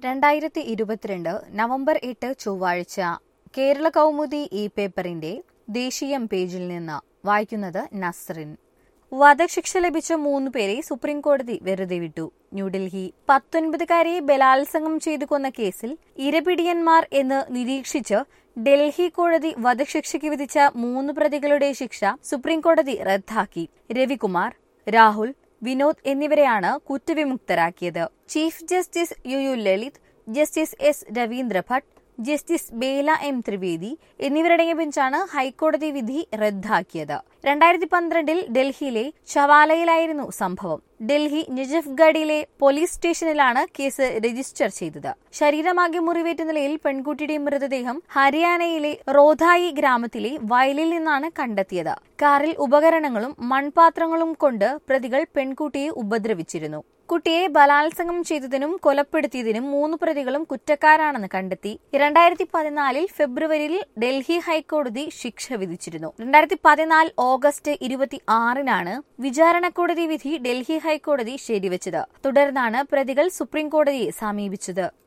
2022 November 8 ചൊവ്വാഴ്ച കേരള കൗമുദി ഈ പേപ്പറിന്റെ ദേശീയം പേജിൽ നിന്ന് വായിക്കുന്നത് നസ്റിൻ. വധശിക്ഷ ലഭിച്ച 3 പേരെ സുപ്രീംകോടതി വെറുതെ വിട്ടു. ന്യൂഡൽഹി. 19കാരിയെ ബലാത്സംഗം ചെയ്തു കൊന്ന കേസിൽ ഇരപിടിയന്മാർ എന്ന് നിരീക്ഷിച്ച് ഡൽഹി കോടതി വധശിക്ഷയ്ക്ക് വിധിച്ച 3 പ്രതികളുടെ ശിക്ഷ സുപ്രീംകോടതി റദ്ദാക്കി. രവികുമാർ, രാഹുൽ, വിനോദ് എന്നിവരെയാണ് കുറ്റവിമുക്തരാക്കിയത്. Chief justice U Lalit, justice S Ravindra Bhat, justice Bela M Trivedi എന്നിവരടങ്ങിയ ബെഞ്ചാണ് ഹൈക്കോടതി വിധി റദ്ദാക്കിയത്. 2012 ഡൽഹിയിലെ ചവാലയിലായിരുന്നു സംഭവം. ഡൽഹി നജഫ്ഗഡിലെ പോലീസ് സ്റ്റേഷനിലാണ് കേസ് രജിസ്റ്റർ ചെയ്തത്. ശരീരമാകെ മുറിവേറ്റ നിലയിൽ പെൺകുട്ടിയുടെ മൃതദേഹം ഹരിയാനയിലെ റോധായി ഗ്രാമത്തിലെ വയലിൽ നിന്നാണ് കണ്ടെത്തിയത്. കാറിൽ ഉപകരണങ്ങളും മൺപാത്രങ്ങളും കൊണ്ട് പ്രതികൾ പെൺകുട്ടിയെ ഉപദ്രവിച്ചിരുന്നു. കുട്ടിയെ ബലാത്സംഗം ചെയ്തതിനും കൊലപ്പെടുത്തിയതിനും 3 പ്രതികളും കുറ്റക്കാരാണെന്ന് കണ്ടെത്തി. 2014 ഫെബ്രുവരിയിൽ ഡൽഹി ഹൈക്കോടതി ശിക്ഷ വിധിച്ചിരുന്നു. 2014 ഓഗസ്റ്റ് 26 വിചാരണ കോടതി വിധി ഡൽഹി ഹൈക്കോടതി ശരിവച്ചത്. തുടർന്നാണ് പ്രതികൾ സുപ്രീംകോടതിയെ സമീപിച്ചത്.